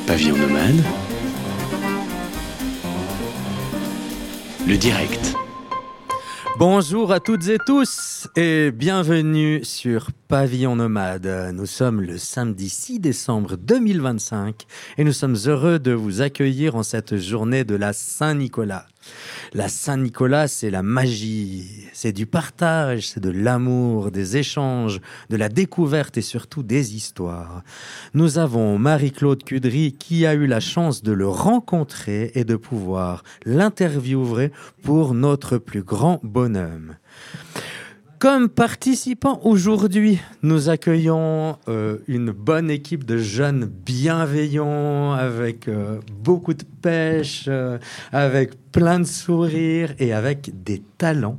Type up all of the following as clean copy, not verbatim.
Pavillon Nomade, le direct. Bonjour à toutes et tous et bienvenue sur Pavillon Nomade. Nous sommes le samedi 6 décembre 2025 et nous sommes heureux de vous accueillir en cette journée de la Saint-Nicolas. La Saint-Nicolas, c'est la magie, c'est du partage, c'est de l'amour, des échanges, de la découverte et surtout des histoires. Nous avons Marie-Claude Cudry qui a eu la chance de le rencontrer et de pouvoir l'interviewer pour notre plus grand bonheur. Comme participants aujourd'hui, nous accueillons une bonne équipe de jeunes bienveillants, avec beaucoup de pêche, avec plein de sourires et avec des talents.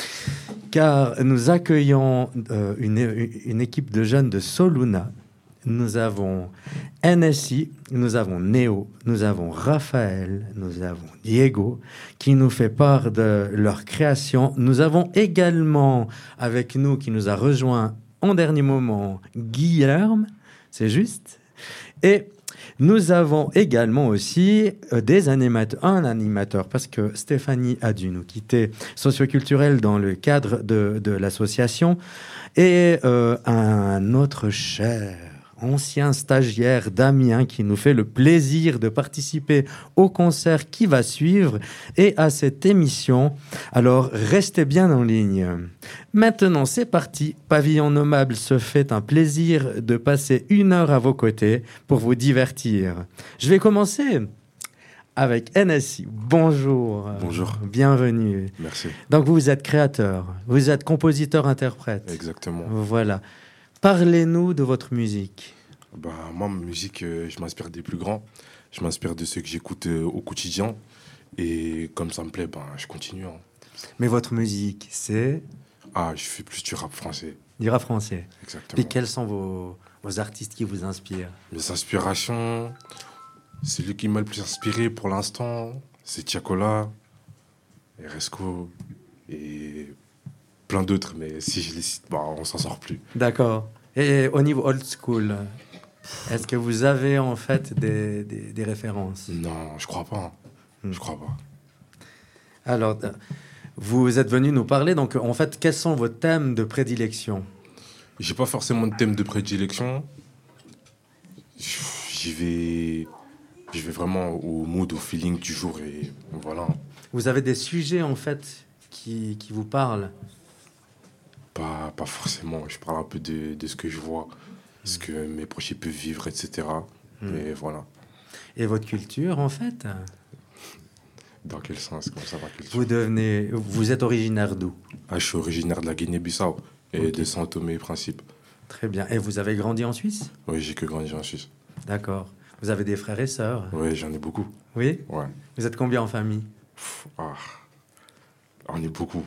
Car nous accueillons une équipe de jeunes de Soluna. Nous avons NSI, nous avons Néo, nous avons Raphaël, nous avons Diego, qui nous fait part de leur création. Nous avons également avec nous, qui nous a rejoint en dernier moment, Guilherme, c'est juste. Et nous avons également aussi un animateur, parce que Stéphanie a dû nous quitter, socioculturel dans le cadre de l'association, et un autre cher ancien stagiaire d'Amiens qui nous fait le plaisir de participer au concert qui va suivre et à cette émission. Alors, restez bien en ligne. Maintenant, c'est parti. Pavillon Nomade se fait un plaisir de passer 1 heure à vos côtés pour vous divertir. Je vais commencer avec NSI. Bonjour. Bonjour. Bienvenue. Merci. Donc, vous êtes créateur, vous êtes compositeur-interprète. Exactement. Voilà. Parlez-nous de votre musique. Moi, ma musique, je m'inspire des plus grands. Je m'inspire de ceux que j'écoute au quotidien. Et comme ça me plaît, je continue. Mais votre musique, c'est... Je fais plus du rap français. Du rap français. Exactement. Et quels sont vos artistes qui vous inspirent? Mes inspirations, celui qui m'a le plus inspiré pour l'instant, c'est Tiakola, Resco et plein d'autres. Mais si je les cite, on s'en sort plus. D'accord. Et au niveau old school, est-ce que vous avez en fait des références? Non, je crois pas. Je crois pas. Alors, vous êtes venu nous parler, donc en fait, quels sont vos thèmes de prédilection? J'ai pas forcément de thème de prédilection. J'y vais vraiment au mood, au feeling du jour et voilà. Vous avez des sujets en fait qui vous parlent? Pas forcément. Je parle un peu de ce que je vois, ce que mes proches peuvent vivre, etc. Et voilà. Et votre culture, en fait? Dans quel sens? Comment ça va, culture? Vous êtes originaire d'où? Je suis originaire de la Guinée-Bissau et de São Tomé et Principe. Très bien. Et vous avez grandi en Suisse? Oui, j'ai que grandi en Suisse. D'accord. Vous avez des frères et sœurs? Oui, j'en ai beaucoup. Oui? Ouais. Vous êtes combien en famille? On est beaucoup.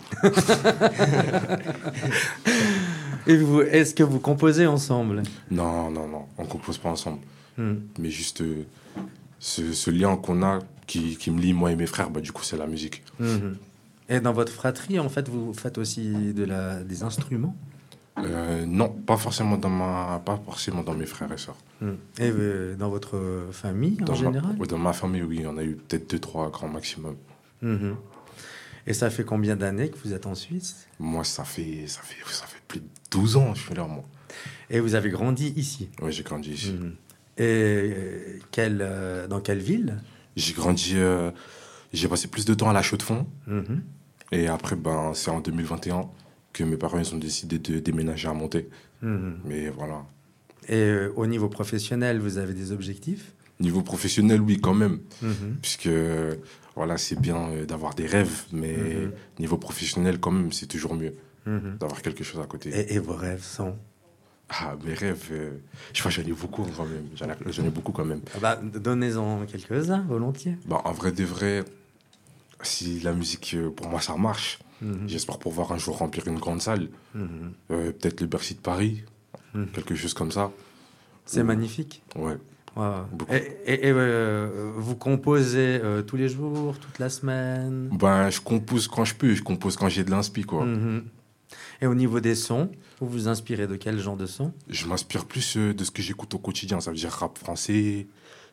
Et vous, est-ce que vous composez ensemble? Non. On compose pas ensemble. Mais juste ce lien qu'on a qui me lie, moi et mes frères, du coup, c'est la musique. Et dans votre fratrie, en fait, vous faites aussi des instruments? Non, pas forcément dans mes frères et sœurs. Et dans votre famille, en général? Dans ma famille, oui, on a eu peut-être 2-3 grands maximum. Et ça fait combien d'années que vous êtes en Suisse? Moi, ça fait plus de 12 ans, je suis là, moi. Et vous avez grandi ici? Oui, j'ai grandi ici. Et dans quelle ville? J'ai grandi... j'ai passé plus de temps à La Chaux-de-Fonds. Et après, c'est en 2021 que mes parents ils ont décidé de déménager à Monté. Mais voilà. Et au niveau professionnel, vous avez des objectifs? Niveau professionnel, oui, quand même. Puisque... Voilà, c'est bien d'avoir des rêves, mais niveau professionnel, quand même, c'est toujours mieux d'avoir quelque chose à côté. Et vos rêves sont? Mes rêves, je crois que j'en ai beaucoup quand même. J'en ai beaucoup quand même. Donnez-en quelques-uns, volontiers. En vrai de vrai, si la musique, pour moi, ça marche, j'espère pouvoir un jour remplir une grande salle. Peut-être le Bercy de Paris, quelque chose comme ça. C'est magnifique. Ouais. Wow. Et vous composez tous les jours, toute la semaine? Je compose quand je peux, je compose quand j'ai de l'inspi, quoi. Et au niveau des sons, vous vous inspirez de quel genre de son? Je m'inspire plus de ce que j'écoute au quotidien, ça veut dire rap français,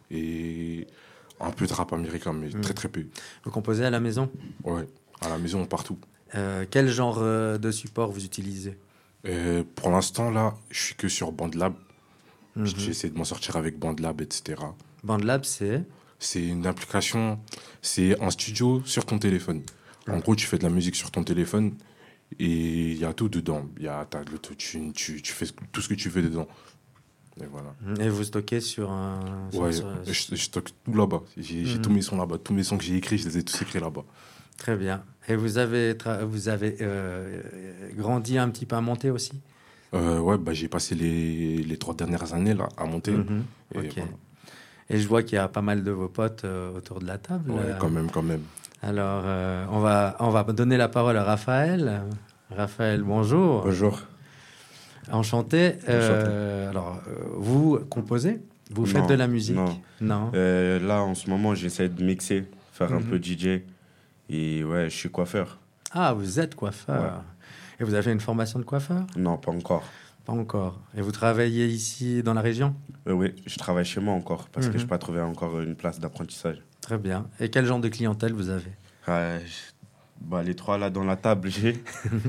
et un peu de rap américain, mais très très peu. Vous composez à la maison? Ouais, à la maison, partout. Quel genre de support vous utilisez? Pour l'instant, là, je suis que sur BandLab. Mhm. J'essaie de m'en sortir avec BandLab, etc. BandLab, c'est? C'est une application, c'est un studio sur ton téléphone. En gros, tu fais de la musique sur ton téléphone et il y a tout dedans. T'as de l'autotune, tu fais tout ce que tu veux dedans. Et voilà. Et vous stockez sur un... Ouais, sur- je stocke tout là-bas. J'ai tous mes sons là-bas. Tous mes sons que j'ai écrits, je les ai tous écrits là-bas. Très bien. Et vous avez grandi un petit peu à monter aussi? Ouais, bah, j'ai passé les 3 dernières années là, à monter. Mhm. Et Ok. voilà. Et je vois qu'il y a pas mal de vos potes autour de la table. Ouais, quand même, quand même. Alors, on va donner la parole à Raphaël. Raphaël, bonjour. Bonjour. Enchanté. Vous composez? Vous faites Non, de la musique? non. Non. Là, en ce moment, j'essaie de mixer, faire un Mhm. peu DJ. Et ouais, je suis coiffeur. Ah, vous êtes coiffeur. Ouais. Et vous avez une formation de coiffeur? Non, pas encore. Pas encore. Et vous travaillez ici dans la région? Oui, je travaille chez moi encore parce que Mhm. je n'ai pas trouvé encore une place d'apprentissage. Très bien. Et quel genre de clientèle vous avez? Les 3 là dans la table, j'ai.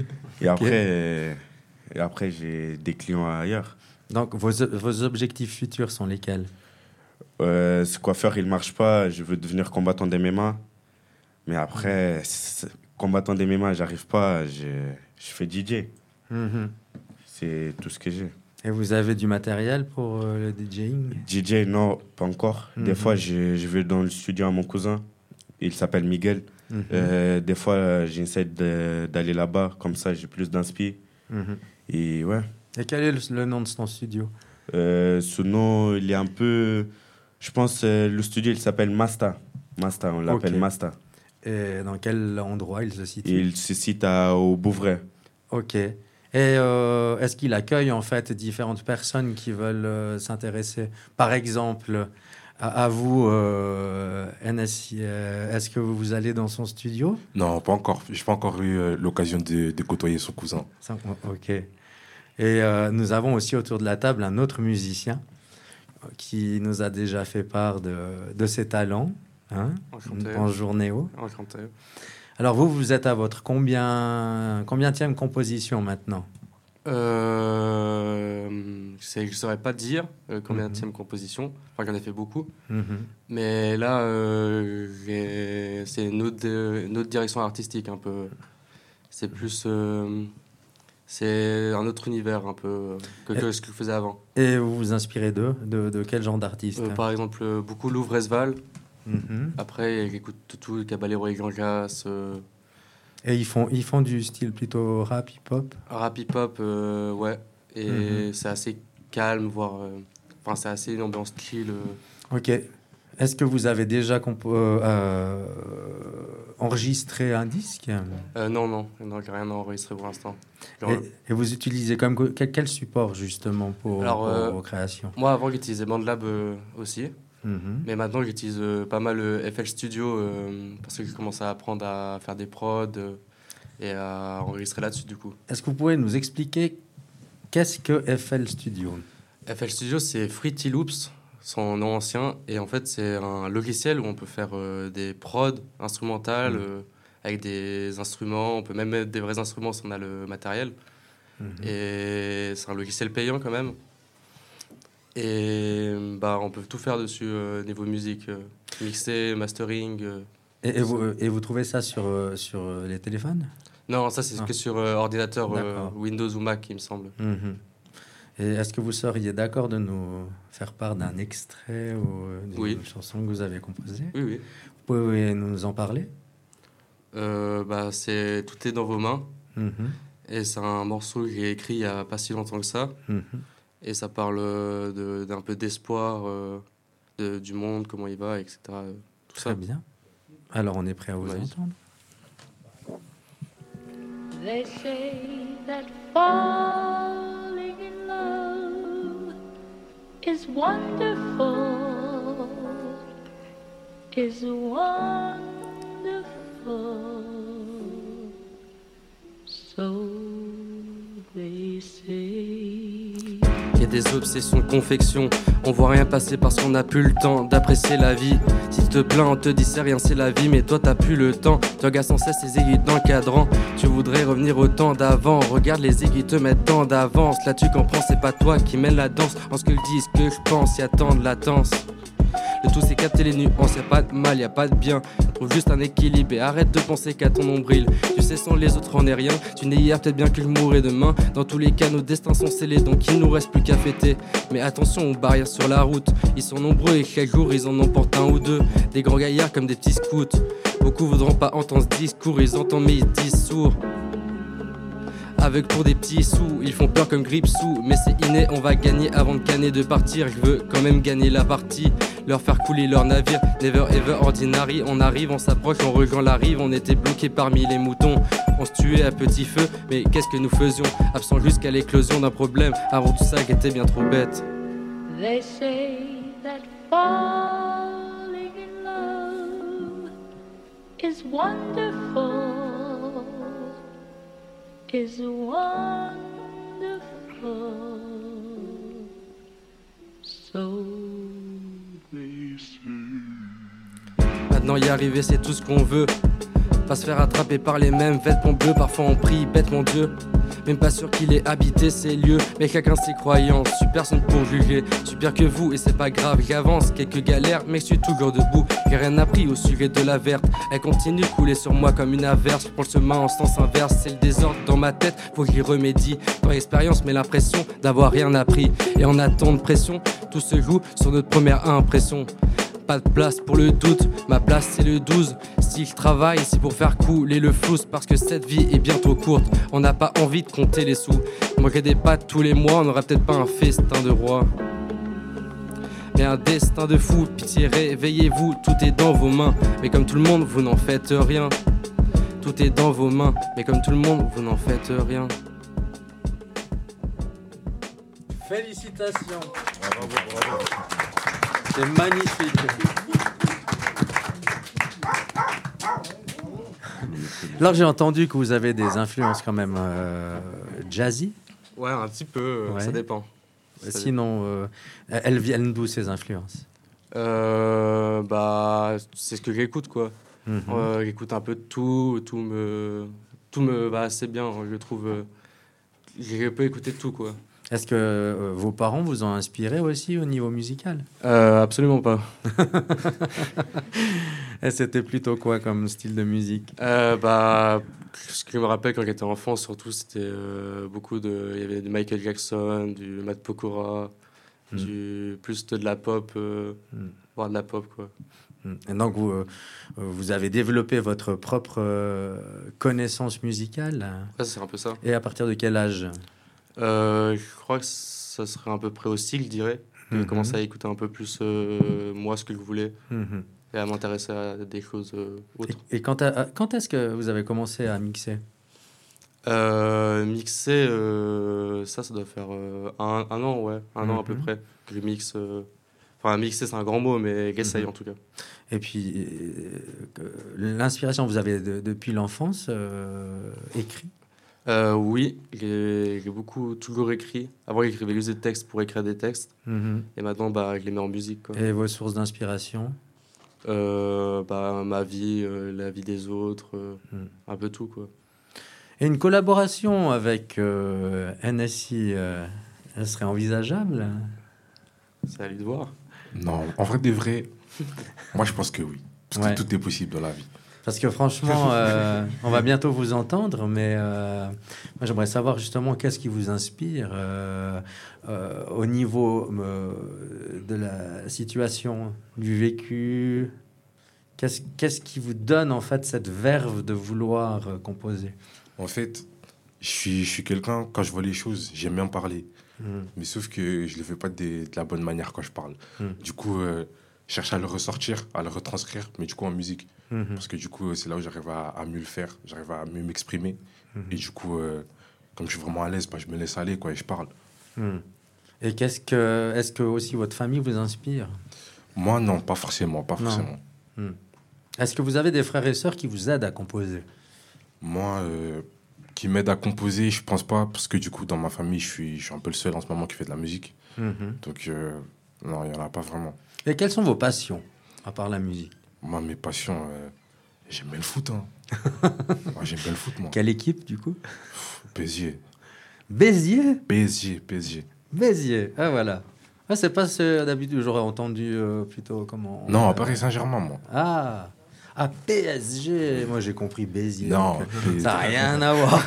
Et après, j'ai des clients ailleurs. Donc, vos objectifs futurs sont lesquels? Ce coiffeur, il marche pas. Je veux devenir combattant d'MMA. Mais après, combattant d'MMA, j'arrive pas. Je fais DJ. Mhm. C'est tout ce que j'ai. Et vous avez du matériel pour le DJing? DJ, non, pas encore. Des Mhm. fois, je vais dans le studio à mon cousin. Il s'appelle Miguel. Mhm. Des fois, j'essaie d'aller là-bas. Comme ça, j'ai plus d'inspi. Mhm. Et ouais. Et quel est le nom de son studio? Ce nom, il est un peu... Je pense le studio, il s'appelle Masta. Masta, on l'appelle Ok. Masta. Et dans quel endroit il se situe? Et il se cite au Bouvray. Ok. Et est-ce qu'il accueille en fait différentes personnes qui veulent s'intéresser? Par exemple, à vous, NSI, est-ce que vous allez dans son studio? Non, pas encore. J'ai pas encore eu l'occasion de côtoyer son cousin. Ok. Et nous avons aussi autour de la table un autre musicien qui nous a déjà fait part de ses talents. Hein? Enchanté. Bonjour Néo. Enchanté. Alors vous êtes à votre combienième composition maintenant? Je saurais pas dire combien de composition. Enfin, j'en ai fait beaucoup. Mhm. Mais là, c'est une autre direction artistique un peu. C'est plus... c'est un autre univers un peu que ce que je faisais avant. Et vous vous inspirez de quel genre d'artiste? Par exemple, beaucoup Louvre Esval. Mhm. Après, j'écoute tout, Caballero et Gangas, Et ils font du style plutôt rap, hip-hop? rap hip-hop, ouais. Et c'est assez calme, voire... Enfin, c'est assez une ambiance chill. Ok. Est-ce que vous avez déjà enregistré un disque? Non, j'ai rien enregistré pour l'instant. Et vous utilisez quel support justement pour vos créations? Moi, avant, j'utilisais BandLab aussi. Mhm. Mais maintenant, j'utilise pas mal FL Studio parce que j'ai commencé à apprendre à faire des prods et à enregistrer là-dessus, du coup. Est-ce que vous pouvez nous expliquer qu'est-ce que FL Studio? FL Studio, c'est Fruity Loops, son nom ancien. Et en fait, c'est un logiciel où on peut faire des prods instrumentales avec des instruments. On peut même mettre des vrais instruments si on a le matériel. Et c'est un logiciel payant quand même. Et on peut tout faire dessus niveau musique, mixer, mastering. Et vous trouvez ça sur les téléphones? Non, ça c'est que sur ordinateur D'accord. Windows ou Mac, il me semble. Mhm. Et est-ce que vous seriez d'accord de nous faire part d'un extrait ou d'une Oui. chanson que vous avez composée? Oui, oui. Vous pouvez nous en parler? C'est Tout est dans vos mains. Mhm. Et c'est un morceau que j'ai écrit il n'y a pas si longtemps que ça. Mhm. Et ça parle d'un peu d'espoir du monde, comment il va, etc. Tout Très ça. bien. Alors on est prêt à vous Ouais. entendre. They say that falling in love is wonderful, is wonderful. So they say. des obsessions de confection. On voit rien passer parce qu'on n'a plus le temps d'apprécier la vie. S'il te plaint, on te dit c'est rien, c'est la vie, mais toi t'as plus le temps. Tu regardes sans cesse les aiguilles dans le cadran. Tu voudrais revenir au temps d'avant. Regarde les aiguilles te mettent tant d'avance. Là tu comprends, c'est pas toi qui mène la danse. En ce que le dis, ce que je pense, y a tant de latence. Le tout c'est capter les nuances, y'a pas de mal, y'a pas de bien. Trouve juste un équilibre et arrête de penser qu'à ton nombril. Tu sais sans les autres on est rien. Tu n'es hier, peut-être bien que je mourrai demain. Dans tous les cas nos destins sont scellés, donc il nous reste plus qu'à fêter. Mais attention aux barrières sur la route. Ils sont nombreux et chaque jour ils en emportent un ou deux. Des grands gaillards comme des petits scouts. Beaucoup voudront pas entendre ce discours, ils entendent mais ils disent sourds. Avec pour des petits sous, ils font peur comme Gripsou. Mais c'est inné, on va gagner avant de canner de partir. Je veux quand même gagner la partie, leur faire couler leur navire. Never ever ordinary, on arrive, on s'approche, on rejoint la rive. On était bloqués parmi les moutons, on se tuait à petit feu. Mais qu'est-ce que nous faisions, absents jusqu'à l'éclosion d'un problème. Avant tout ça qui était bien trop bête. They say that falling in love is wonderful, is wonderful. So they say. Maintenant y arriver c'est tout ce qu'on veut. Pas se faire attraper par les mêmes vêtements bleus. Parfois on prie, bête mon Dieu. Même pas sûr qu'il ait habité ces lieux. Mais chacun ses croyances, je suis personne pour juger. Je suis pire que vous et c'est pas grave, j'avance. Quelques galères mais je suis toujours debout. J'ai rien appris au sujet de la verte. Elle continue de couler sur moi comme une averse. Je prends le chemin en sens inverse. C'est le désordre dans ma tête, faut que j'y remédie. Pas expérience mais l'impression d'avoir rien appris. Et en attente de pression, tout se joue sur notre première impression. Pas de place pour le doute, ma place c'est le 12. Si je travaille, c'est pour faire couler le flou. Parce que cette vie est bien trop courte, on n'a pas envie de compter les sous. Manger des pâtes tous les mois, on n'aurait peut-être pas un festin de roi, mais un destin de fou. Pitié, réveillez-vous, tout est dans vos mains. Mais comme tout le monde, vous n'en faites rien. Tout est dans vos mains, mais comme tout le monde, vous n'en faites rien. Félicitations. Bravo. C'est magnifique. Alors j'ai entendu que vous avez des influences quand même jazzy. Ouais, un petit peu, Ouais. ça dépend. Sinon, elles viennent d'où ces influences? Bah, c'est ce que j'écoute quoi. Mhm. J'écoute un peu de tout me va assez bien. Je trouve, je peux écouter de tout quoi. Est-ce que vos parents vous ont inspiré aussi au niveau musical? Absolument pas. Et c'était plutôt quoi comme style de musique? Bah, ce que je me rappelle quand j'étais enfant, surtout, c'était beaucoup de. Il y avait du Michael Jackson, du Matt Pokora, plus de la pop, voire de la pop, quoi. Et donc, vous avez développé votre propre connaissance musicale. Ouais, c'est un peu ça. Et à partir de quel âge? Je crois que ça serait à peu près aussi, je dirais. J'ai commencé à écouter un peu plus, moi, ce que je voulais. Et à m'intéresser à des choses autres. Et quand est-ce que vous avez commencé à mixer? Mixer, ça doit faire un an, ouais. Un an à peu près que je mixe. Enfin, mixer, c'est un grand mot, mais j'essaye en tout cas. Et puis, l'inspiration, vous avez depuis l'enfance écrit? Oui, j'ai toujours écrit. Avant, j'écrivais juste des textes pour écrire des textes. Et maintenant, bah, je les mets en musique, quoi. Et vos sources d'inspiration? Bah, ma vie, la vie des autres, un peu tout, quoi. Et une collaboration avec NSI, elle serait envisageable? C'est à lui de voir. Non, en vrai, de vrai, moi je pense que oui. Parce Ouais. que tout est possible dans la vie. Parce que franchement, on va bientôt vous entendre, mais moi j'aimerais savoir justement qu'est-ce qui vous inspire au niveau de la situation, du vécu. Qu'est-ce qui vous donne en fait cette verve de vouloir composer? En fait, je suis quelqu'un, quand je vois les choses, j'aime bien parler. Mais sauf que je ne le fais pas de la bonne manière quand je parle. Du coup, je cherche à le ressortir, à le retranscrire, mais du coup en musique. Parce que du coup, c'est là où j'arrive à mieux le faire, j'arrive à mieux m'exprimer. Et du coup, comme je suis vraiment à l'aise, bah, je me laisse aller quoi, et je parle. Et est-ce que aussi votre famille vous inspire? Moi, non, pas forcément, pas forcément. Est-ce que vous avez des frères et sœurs qui vous aident à composer? Moi, qui m'aide à composer, je pense pas, parce que du coup, dans ma famille, je suis un peu le seul en ce moment qui fait de la musique. Mhm. Donc, non, il n'y en a pas vraiment. Et quelles sont vos passions, à part la musique? Moi, mes passions, j'aime bien le foot. Hein. Moi, j'aime bien le foot, moi. Quelle équipe, du coup? PSG. Béziers? PSG. Béziers, ah voilà. Ah, c'est pas ce d'habitude, j'aurais entendu plutôt comment... Non, à Paris Saint-Germain, moi. Ah, PSG. Moi, j'ai compris Béziers. Non, donc, PSG. ça n'a rien à voir.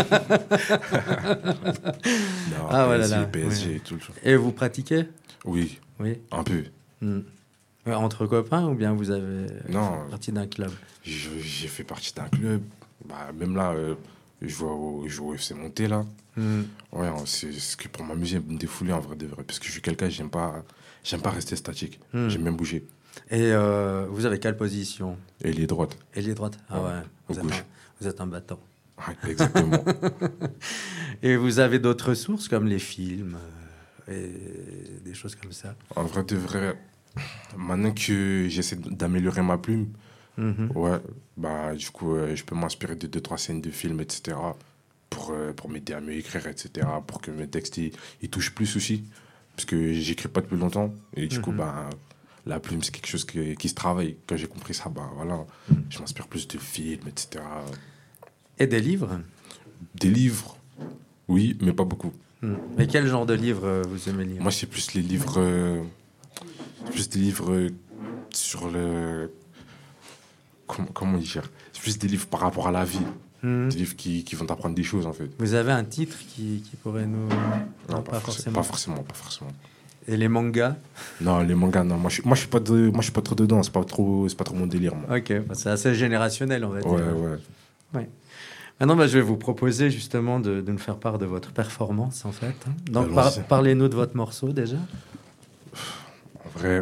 Non, Ah, voilà, PSG, là. PSG, Ouais. tout le temps. Et vous pratiquez? Oui, Oui. un peu. Hmm. Entre copains ou bien vous avez Non. fait partie d'un club? J'ai fait partie d'un club. Bah, même là, je joue au FC Monté, là. Hmm. Ouais, c'est ce que pour m'amuser, me défouler en vrai de vrai. Parce que je suis quelqu'un, j'aime pas rester statique. J'aime bien bouger. Et vous avez quelle position? Et les droites. Ailier droite? Ah ouais, Au gauche. vous êtes un battant. Ouais, exactement. Et vous avez d'autres sources comme les films et des choses comme ça? En vrai de vrai, maintenant que j'essaie d'améliorer ma plume, Mhm. ouais, bah du coup, je peux m'inspirer de 2-3 scènes de films, etc. Pour m'aider à mieux écrire, etc. Pour que mes textes, ils touchent plus aussi. Parce que j'écris pas depuis longtemps. Et du coup, bah, la plume, c'est quelque chose qui se travaille. Quand j'ai compris ça, bah voilà, je m'inspire plus de films, etc. Et des livres? Des livres, oui, mais pas beaucoup. Et quel genre de livres vous aimez lire? Moi, c'est plus les livres... c'est plus des livres sur le... Comment dire? C'est plus des livres par rapport à la vie. Des livres qui vont t'apprendre des choses, en fait. Vous avez un titre qui pourrait nous... Non, pas forcément. Pas forcément. Et les mangas? Non, les mangas, non. Moi, je suis pas trop dedans. C'est pas trop mon délire, moi. Ok, bah, c'est assez générationnel, on va dire. Ouais. Maintenant, bah, je vais vous proposer justement de nous faire part de votre performance, en fait. Donc, Allons-y. parlez-nous de votre morceau, déjà. En vrai,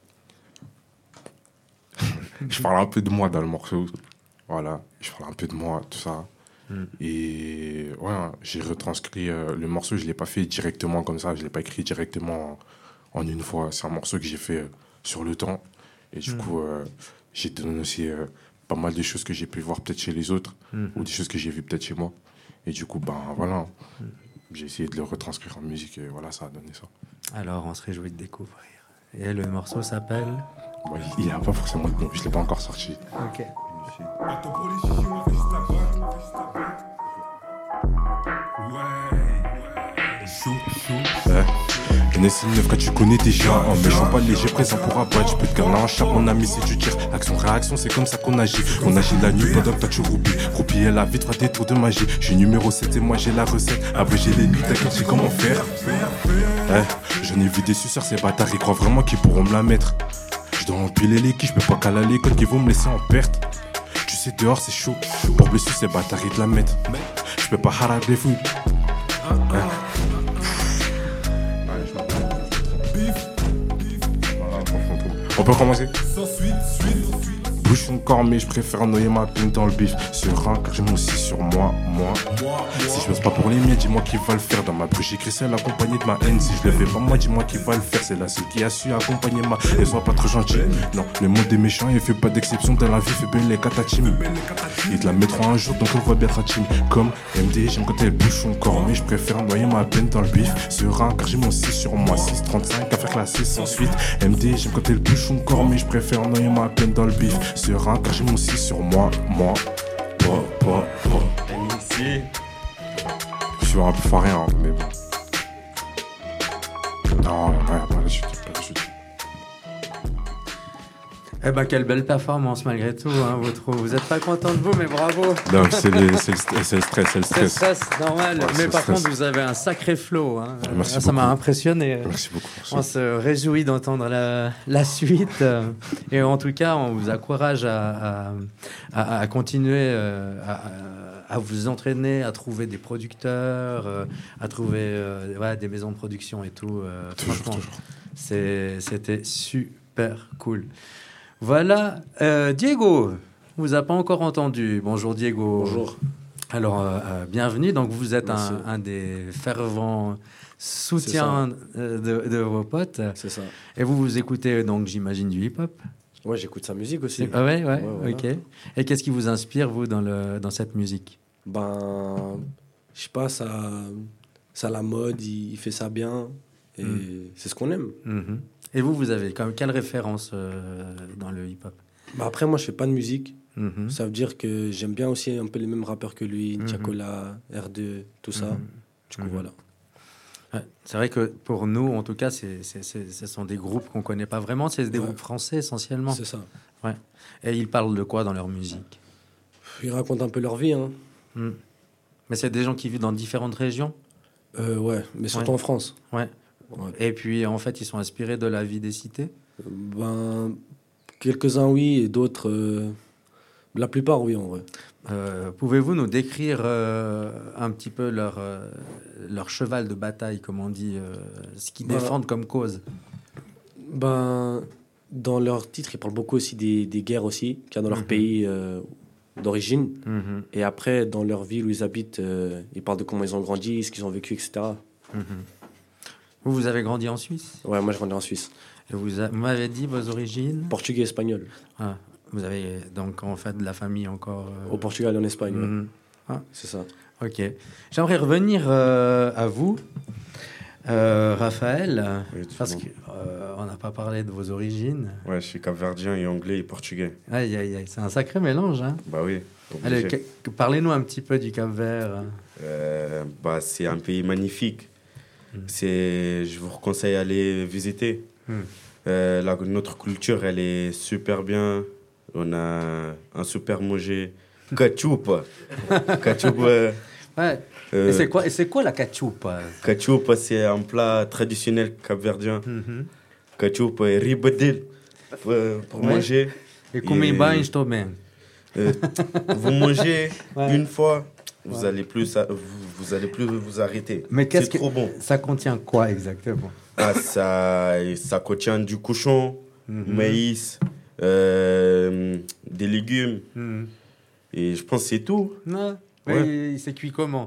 je parle un peu de moi dans le morceau. Voilà, je parle un peu de moi, tout ça. Et ouais, j'ai retranscrit le morceau, je l'ai pas fait directement comme ça, je l'ai pas écrit directement en une fois. C'est un morceau que j'ai fait sur le temps. Et du coup, j'ai donné aussi pas mal de choses que j'ai pu voir peut-être chez les autres, ou des choses que j'ai vues peut-être chez moi. Et du coup, ben voilà, j'ai essayé de le retranscrire en musique et voilà, ça a donné ça. Alors, on se réjouit de découvrir. Et le morceau s'appelle... Bon, il n'a pas forcément de nom, je l'ai pas encore sorti. Ok. NS9 que tu connais déjà, un méchant pas léger présent pour abattre. Je peux te garder un chat, mon ami, si tu tires. Action-réaction, c'est comme ça qu'on agit. On agit la nuit pendant que toi tu roupies. Roupiller la vie, fera des tours de magie. Je suis numéro 7 et moi j'ai la recette. Abréger les nuits, t'inquiète, je sais comment faire. J'en ai vu des suceurs, ces bâtards, ils croient vraiment qu'ils pourront me la mettre. Je dois empiler les quilles, je peux pas caler les codes qui vont me laisser en perte. Tu sais, dehors c'est chaud. Pour blesser ces bâtards, ils te la mettent. Je peux pas harader les fouilles. On peut commencer? Bouche son corps, mais je préfère noyer ma peine dans le bif. Serein, car j'ai mon aussi sur moi. Si je bosse pas pour les miens, dis-moi qui va le faire. Dans ma bouche, j'écris celle accompagnée de ma haine. Si je le fais pas moi, dis-moi qui va le faire. C'est la seule qui a su accompagner ma. Et sois pas trop gentil. Non, le monde est méchant et fait pas d'exception. Dans la vie, fait bien les catachimes. Ils te la mettront un jour, donc on voit bien ta team. Comme MD, j'aime quand elle bouge son corps, mais je préfère noyer ma peine dans le bif. Serein, car j'ai mon 6 sur moi. 6,35 à faire classer sans suite. MD, j'aime quand elle bouge son corps, mais je préfère noyer ma peine dans le bif. Serein, car j'ai mon 6 sur moi. Ici. Je suis un peu foiré, hein, mais bon. Non, pas la chute. Eh ben, quelle belle performance malgré tout, hein, vous êtes pas content de vous, mais bravo. Non, c'est le stress. C'est le stress, normal. Ouais, mais c'est le par stress. contre, vous avez un sacré flow. Hein. Merci Ça m'a beaucoup. impressionné. Merci beaucoup. On se réjouit d'entendre la suite. Et en tout cas, on vous encourage à continuer à vous entraîner, à trouver des producteurs, à trouver des maisons de production et tout. Franchement, c'était super cool. Voilà. Diego, on vous a pas encore entendu. Bonjour Diego. Bonjour. Alors, bienvenue. Donc, vous êtes Merci. un des fervents soutiens de vos potes. C'est ça. Et vous écoutez donc, j'imagine, du hip-hop. Ouais, j'écoute sa musique aussi. Ah ouais, voilà. ok. Et qu'est-ce qui vous inspire, vous, dans cette musique? Ben, je sais pas, ça la mode, il fait ça bien. Et c'est ce qu'on aime. Mhm. Et vous avez quelle référence dans le hip-hop? Bah après, moi, je fais pas de musique. Mhm. Ça veut dire que j'aime bien aussi un peu les mêmes rappeurs que lui, Tiakola, R2, tout ça. Du coup, voilà. Ouais, c'est vrai que pour nous, en tout cas, ce sont des groupes qu'on connaît pas vraiment. C'est des groupes français essentiellement. C'est ça. Ouais. Et ils parlent de quoi dans leur musique? Ils racontent un peu leur vie, hein. Mais c'est des gens qui vivent dans différentes régions. Ouais, mais surtout Ouais. en France. Ouais. Ouais. Et puis, en fait, ils sont inspirés de la vie des cités. Ben, quelques-uns, oui, et d'autres... la plupart, oui, en vrai. Pouvez-vous nous décrire un petit peu leur cheval de bataille, comme on dit, ce qu'ils défendent comme cause? Ben, dans leur titre, ils parlent beaucoup aussi des guerres aussi, qu'il y a dans leur pays d'origine. Et après, dans leur ville où ils habitent, ils parlent de comment ils ont grandi, ce qu'ils ont vécu, etc. Vous avez grandi en Suisse? Ouais, moi, je grandis en Suisse. Et vous m'avez dit vos origines? Portugais, espagnol. Ah, vous avez donc en fait de la famille encore Au Portugal et en Espagne, ouais. Mhm. Ah, C'est ça. ok. J'aimerais revenir à vous, Raphaël, Oui, tout parce bon. qu'on n'a pas parlé de vos origines. Ouais, je suis capverdien et anglais et portugais. Aïe, aïe, aïe, c'est un sacré mélange. Hein. Bah oui, Allez, obligé. parlez-nous un petit peu du Cap-Vert. Bah, c'est un pays magnifique. Je vous conseille d'aller visiter. Notre culture, elle est super bien. On a un super manger. Cachupa. Cachupa. Ouais. Euh, Et c'est quoi la cachupa? Cachupa, c'est un plat traditionnel capverdien. Mhm. Cachupa et ribadil pour Ouais. manger. Et combien Et- banhos também? Vous mangez Ouais. une fois, vous allez plus vous allez plus vous arrêter. Mais qu'est-ce C'est que trop bon. ça contient quoi exactement? Ah, ça contient du cochon, maïs, des légumes. Mhm. Et je pense que c'est tout. Non. Ouais. Mais il s'est cuit comment?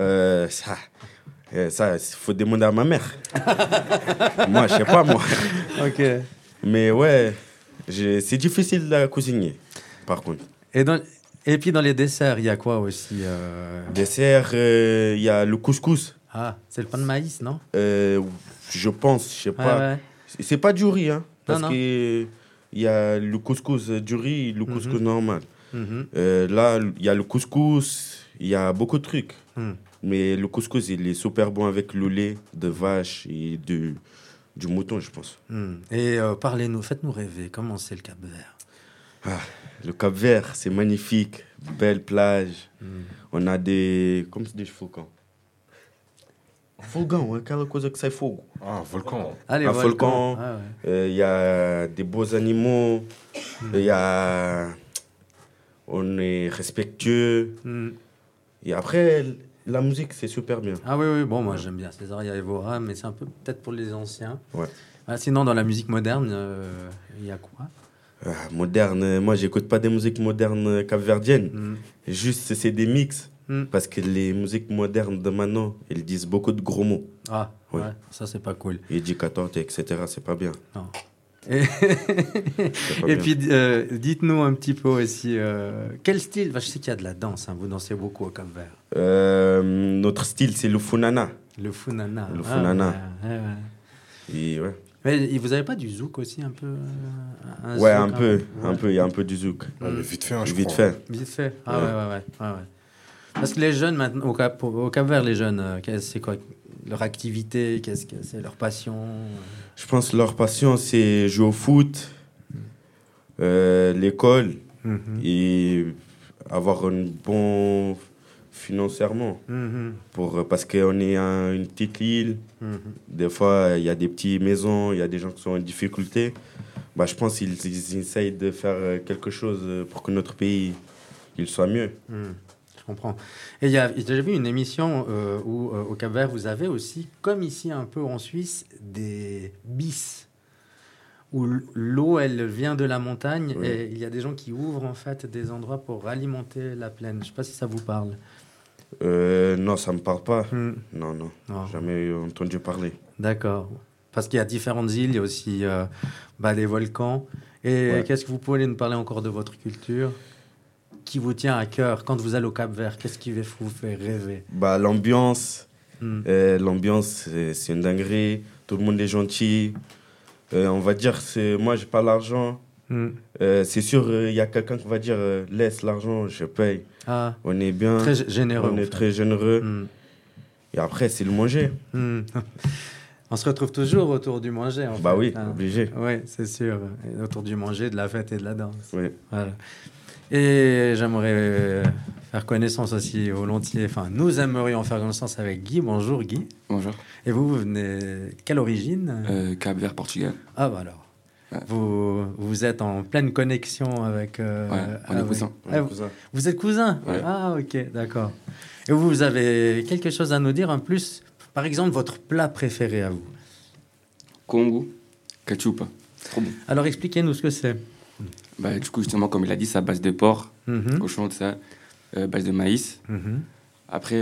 Ça, faut demander à ma mère. Moi, je sais pas, moi. Ok. Mais ouais, c'est difficile de cuisiner, par contre. Et puis dans les desserts, il y a quoi aussi Dessert, il y a le couscous. Ah, c'est le pain de maïs, non? Je pense, je sais Ouais, pas. ouais. C'est pas du riz, hein. Parce non. que il y a le couscous du riz et le couscous normal. Mhm. Là, il y a le couscous, il y a beaucoup de trucs. Mm. Mais le couscous, il est super bon avec le lait de vache et du mouton, je pense. Mm. Et parlez-nous, faites-nous rêver. Comment c'est le Cap-Vert? Ah, le Cap-Vert, c'est magnifique. Belle plage. On a des... Como se diz vulcão? Vulcão, aquela coisa que sai fogo. Ah, volcan. Allez, Un volcan. volcan. Ah, ouais. Il y a des beaux animaux. Il y a... On est respectueux. Mm. Et après, la musique, c'est super bien. Ah oui, oui, bon, moi j'aime bien Césaria Evora, mais c'est un peu peut-être pour les anciens. Ouais. Ah, sinon, dans la musique moderne, il y a quoi? Moderne, moi, j'écoute pas des musiques modernes capverdiennes. Mm. Juste, c'est des mix. Mm. Parce que les musiques modernes de maintenant, elles disent beaucoup de gros mots. Ah, ouais, Ouais. ça c'est pas cool. Et dit 14, etc., c'est pas bien. Non. Et, C'est pas et bien. puis, dites-nous un petit peu aussi, quel style? Bah, je sais qu'il y a de la danse, hein, vous dansez beaucoup au Cap-Vert. Notre style, c'est le funana. Le funana. Le Ah, funana. ouais, ouais, ouais. Et ouais, Mais vous avez pas du zouk aussi un peu ouais, zouk, un peu, Ouais. un peu, il y a un peu du zouk. Ouais, mais vite fait, hein, je Vite crois. fait. Vite fait. Ah Ouais. ouais, ouais, ouais, ouais, ouais. Parce que les jeunes maintenant au Cap-Vert, les jeunes, c'est quoi leur activité? Qu'est-ce que c'est leur passion? Je pense que leur passion, c'est jouer au foot, l'école Mhm. et avoir un bon financièrement. Mhm. Parce qu'on est une petite île. Mhm. Des fois, il y a des petites maisons, il y a des gens qui sont en difficulté. Bah, je pense qu'ils essayent de faire quelque chose pour que notre pays il soit mieux. Mhm. Je comprends. Et j'ai vu une émission où au Cap-Vert, vous avez aussi, comme ici un peu en Suisse, des bis. Où l'eau, elle vient de la montagne Oui. et il y a des gens qui ouvrent en fait des endroits pour alimenter la plaine. Je ne sais pas si ça vous parle. Non, ça me parle pas. Hmm. Non, non, Non. jamais entendu parler. D'accord. Parce qu'il y a différentes îles, il y a aussi des volcans. Et Ouais. qu'est-ce que vous pouvez nous parler encore de votre culture? qui vous tient à cœur quand vous allez au Cap-Vert? Qu'est-ce qui vous fait rêver? Bah, l'ambiance, c'est une dinguerie. Tout le monde est gentil. On va dire, moi, j'ai pas l'argent. C'est sûr, il y a quelqu'un qui va dire laisse l'argent, je paye. Ah, On est bien. très généreux. On en est fait. très généreux. Hmm. Et après, c'est le manger. Hmm. On se retrouve toujours autour du manger. En Bah fait, oui, hein. obligé. Oui, c'est sûr. Et autour du manger, de la fête et de la danse. Oui. Voilà. Et j'aimerais faire connaissance aussi volontiers. Enfin, nous aimerions faire connaissance avec Guy. Bonjour Guy. Bonjour. Et vous venez quelle origine? Cap-Vert, Portugal. Ah bah alors. Ouais. Vous êtes en pleine connexion avec. On est cousins. Vous êtes cousins? Ouais. Ah ok, d'accord. Et vous avez quelque chose à nous dire en plus? Par exemple, votre plat préféré à vous? Congo, ketchup. Trop bon. Alors expliquez-nous ce que c'est. Bah, du coup, justement, comme il a dit, c'est à base de porc, Mhm. cochon, tout ça, base de maïs. Mhm. Après,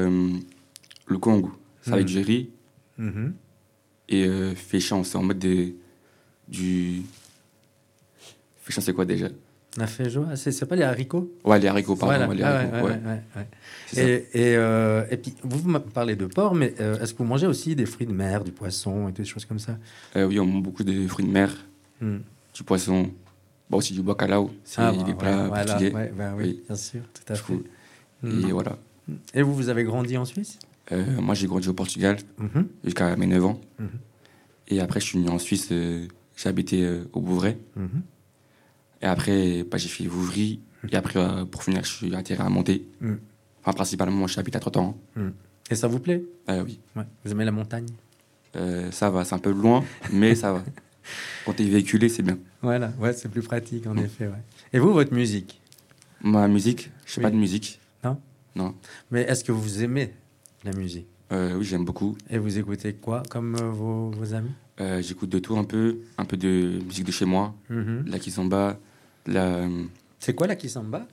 le Congo, c'est avec du riz. Mhm. Et féchamp, c'est en mode du... Féchamp, c'est quoi déjà? La feijoa, c'est pas les haricots? Ouais, les haricots, pardon. Voilà. Ouais, les Ah haricots, ouais. ouais. C'est ça. Et puis, vous me parlez de porc, mais est-ce que vous mangez aussi des fruits de mer, du poisson et des choses comme ça? Oui, on mange beaucoup de fruits de mer, Hmm. du poisson, bah, aussi du bacalao. C'est Ah, des bah, plats voilà, portugais. ouais, bah oui, Oui. bien sûr, tout à Du fait. coup, Hmm. Et voilà. Et vous avez grandi en Suisse? Moi, j'ai grandi au Portugal Mhm. jusqu'à mes 9 ans. Mhm. Et après, je suis venu en Suisse. J'ai habité au Bouvray. Mhm. Et après, bah, j'ai fait Vouvry. Et après, pour finir, je suis atterri à Monté. Mhm. Enfin, principalement, moi, j'habite à Trotan. Et ça vous plaît? Oui. Ouais. Vous aimez la montagne? Ça va, c'est un peu loin, mais ça va. Quand t'es véhiculé, c'est bien. Voilà, ouais, c'est plus pratique en effet. Ouais. Et vous, votre musique? Ma musique, je fais Oui. pas de musique. Non? Non. Mais est-ce que vous aimez la musique? Oui, j'aime beaucoup. Et vous écoutez quoi comme vos amis? J'écoute de tout un peu de musique de chez moi, Mhm. la kizomba, C'est quoi la kizomba?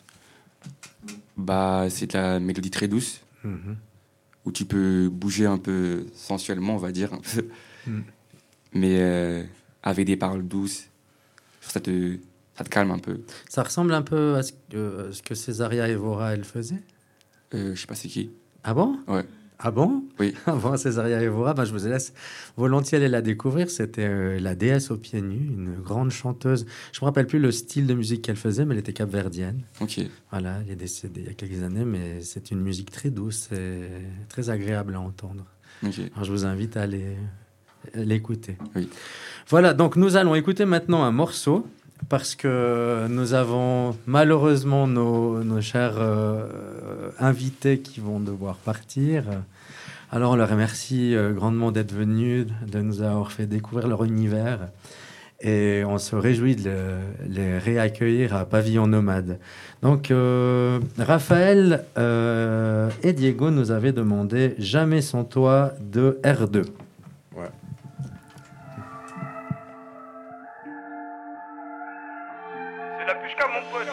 bah, c'est de la mélodie très douce, Mhm. où tu peux bouger un peu sensuellement, on va dire, un peu. Mais avec des paroles douces, ça te calme un peu. Ça ressemble un peu à ce que Césaria Evora, elle faisait? Je sais pas c'est qui. Ah bon? Ouais. Ah bon? Oui. Ah bon, Césaria Evora, je vous laisse volontiers aller la découvrir. C'était la déesse aux pieds nus, une grande chanteuse. Je me rappelle plus le style de musique qu'elle faisait, mais elle était capverdienne. Ok. Voilà, elle est décédée il y a quelques années, mais c'est une musique très douce et très agréable à entendre. Ok. Alors, je vous invite à aller l'écouter. Oui. Voilà, donc nous allons écouter maintenant un morceau parce que nous avons malheureusement nos chers invités qui vont devoir partir. Alors on leur remercie grandement d'être venus, de nous avoir fait découvrir leur univers et on se réjouit de les réaccueillir à Pavillon Nomade. Donc Raphaël et Diego nous avaient demandé Jamais sans toi de R2. Ouais. C'est la pushka, mon pote.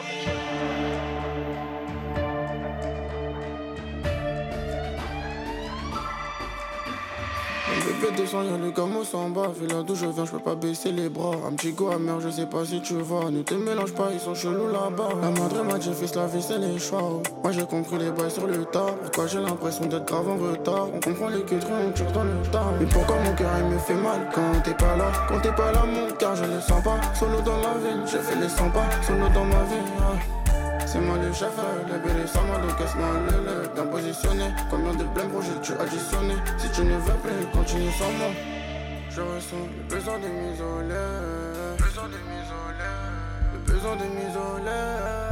Bébé descend, y'a le gamin s'en bas. Fais là d'où je viens, je peux pas baisser les bras. Un petit go amer, je sais pas si tu vois. Ne te mélange pas, ils sont chelous là-bas. La madre m'a dit, fils, la vie c'est les choix. Oh. Moi j'ai compris les bails sur le tas. Pourquoi j'ai l'impression d'être grave en retard? On comprend les quêteries, on tire dans le tas. Mais pourquoi mon cœur il me fait mal quand t'es pas là? Quand t'es pas là, mon cœur je le sens pas. Solo dans la ville, j'ai fait les 100 pas. Solo dans ma vie, C'est moi le chef, les bébés sans moi, donc casse-moi le bien positionné. Combien de blêmes projets tu additionné? Si tu ne veux plus, continue sans moi. Je ressens le besoin de m'isoler. Le besoin de m'isoler.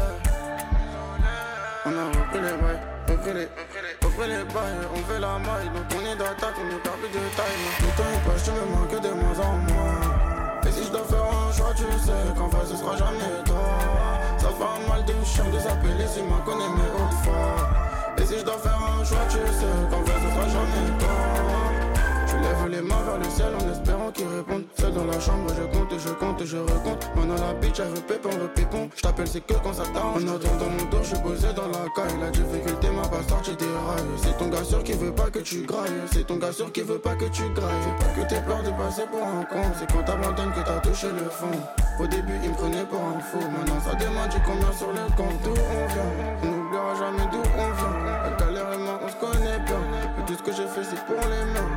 On a repris les bails, repris les bails. On fait la maille, donc on est d'attaque, on ne perd plus de taille. Le temps il passe, tu me manques de moins en moins. Et si je dois faire un choix, tu sais qu'en face ce sera jamais toi. Ça fait un mal de chien de s'appeler si ma connaît mes hautes fois. Et si je dois faire un choix, tu sais qu'en fait ce sera jamais toi. Je lève les mains vers le ciel en espérant qu'ils répondent. Seul dans la la chambre, je compte, je recompte. Maintenant la bitch, elle veut pépon. Je t'appelle, c'est que quand ça t'arrange. En attendant mon tour, je suis posé dans la caille. La difficulté m'a pas sorti des rails. C'est ton gars sûr qui veut pas que tu grailles. C'est ton gars sûr qui veut pas que tu grailles. Faut pas que t'aies peur de passer pour un con. C'est quand t'abandonnes que t'as touché le fond. Au début, il me prenait pour un fou. Maintenant, ça demande du combien sur le compte. D'où on vient, on n'oubliera jamais d'où on vient. Elle galère et moi, on se connaît bien. Et tout ce que j'ai fait, c'est pour les mains.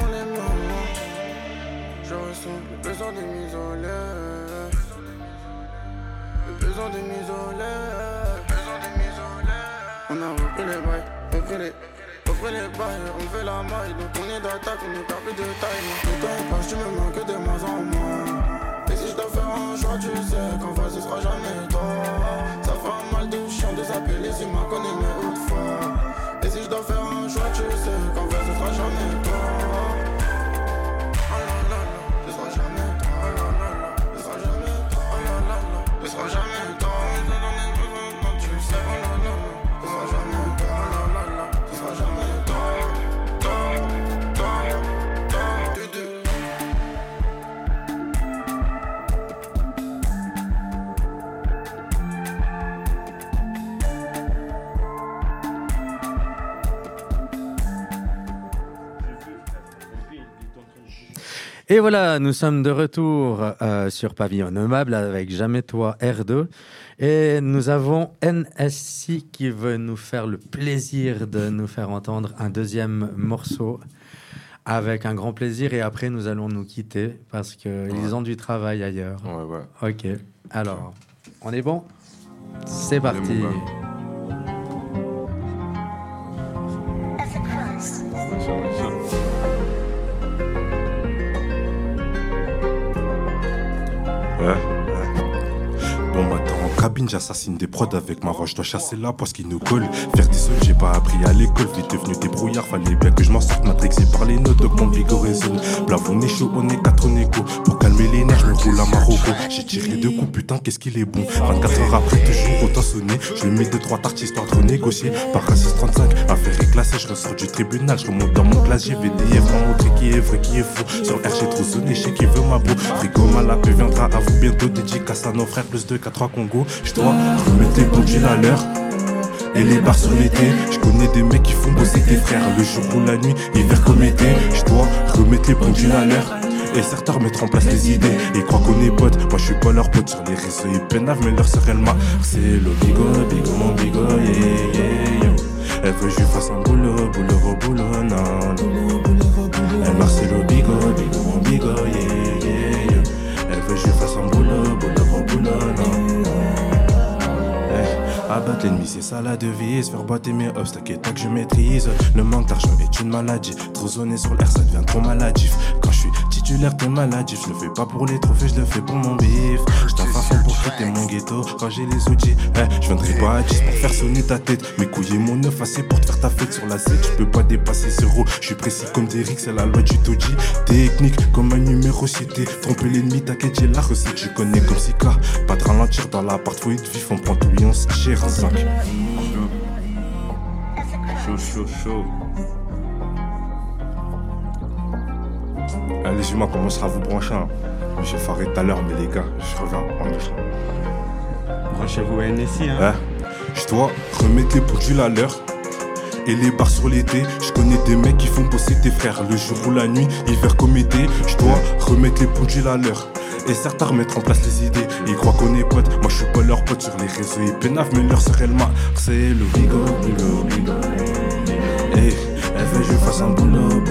Je ressens le besoin de m'isoler. Le besoin de m'isoler. On a repris les bails, repris les bails. On fait la maille, donc on est d'attaque, on ne perd plus de taille. Le temps il passe, tu me manques de moins en moins. Et si je dois faire un choix, tu sais qu'en face ce sera jamais toi. Ça fait un mal de chien de s'appeler si ma connaît mais autrefois. Et si je dois faire un choix, tu sais qu'en face ce sera jamais toi. Et voilà, nous sommes de retour sur Pavillon Nommable avec Jamais Toi R2. Et nous avons NSC qui veut nous faire le plaisir de nous faire entendre un deuxième morceau avec un grand plaisir. Et après, nous allons nous quitter parce qu'ils ont du travail ailleurs. Ouais. Ok, alors, on est bon ? C'est parti. Bon matin en cabine, j'assassine des prods avec ma voix, je dois chasser la poisse qui nous colle. Faire des sons, j'ai pas appris à l'école, vite devenu débrouillard, fallait bien que je m'en sorte, matrixé par les notes, donc mon bigot résonne. Blave, on est chaud, on est 4 en écho. Pour calmer les nerfs, je me roule à Marocco. J'ai tiré 2 coups, putain, qu'est-ce qu'il est bon. 24 heures après, toujours autant sonné. Je lui mets 2-3 tartes histoire de renégocier. Par 635, affaire est classée, je ressors du tribunal, je remonte dans mon classier. VDF, pour montrer qui est vrai, qui est faux. Sur R, j'ai trop sonné, je sais qui veut ma peau. Frigo Malapé viendra à vous bientôt, dédicace à nos frères, plus de 4-3 Congo. Je dois remettre les pendules à l'heure et les barres sur l'été. Je connais des mecs qui font bosser tes frères le jour ou la nuit, hiver comme été. Je dois remettre les pendules à l'heure et certains remettre en place les idées. Ils croient qu'on est potes, moi je suis pas leur pote. Sur les réseaux ils pénavent mais leur sœur elle m'a. C'est le bigo, mon bigo, yeah. Elle veut que je lui fasse un boulot, non. Elle marche c'est le bigo, mon bigo, yeah. Elle veut que je lui fasse un boulot, non. Abattre l'ennemi c'est ça la devise. Faire boiter mes ups, t'inquiète pas que je maîtrise. Le manque d'argent est une maladie. Trop zoné sur l'air ça devient trop maladif. Quand je suis titulaire t'es maladif. Je le fais pas pour les trophées, je le fais pour mon bif. Je t'en fais pour quitter mon ghetto. Quand j'ai les outils, je viendrai pas à 10 pour faire sonner ta tête. Mes couilles et mon œuf assez pour te faire ta fête sur la 7. Je peux pas dépasser 0. Je suis précis comme Derrick, c'est la loi du Toji. Technique comme un numéro cité. Tromper l'ennemi, t'inquiète j'ai la recette. Je connais comme Sika. Pas de ralentir dans l'appart, faut être vif. On prend tout et on se tire. Chaud. Allez, les humains commencera à vous brancher. J'ai faré tout à l'heure, mais les gars, je reviens en méchant. Branchez-vous à NSI, Je dois remettre les pendules à l'heure et les barres sur l'été. Je connais des mecs qui font bosser tes frères le jour ou la nuit, hiver comme été. Je dois remettre les pendules à l'heure et certains remettre en place les idées. Ils croient qu'on est potes, moi je suis pas leur pote. Sur les réseaux ils pénavent mais leur sœur elle m'a. C'est le bigo. Hey, elle veut que je fasse un boulot, non.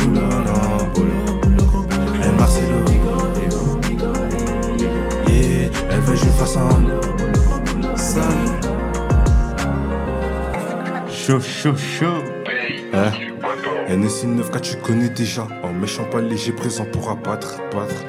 Elle marche c'est le bigo. Yeah, elle veut que je fasse un Chaud. NSI 9K tu connais déjà. En méchant pas léger présent pour abattre.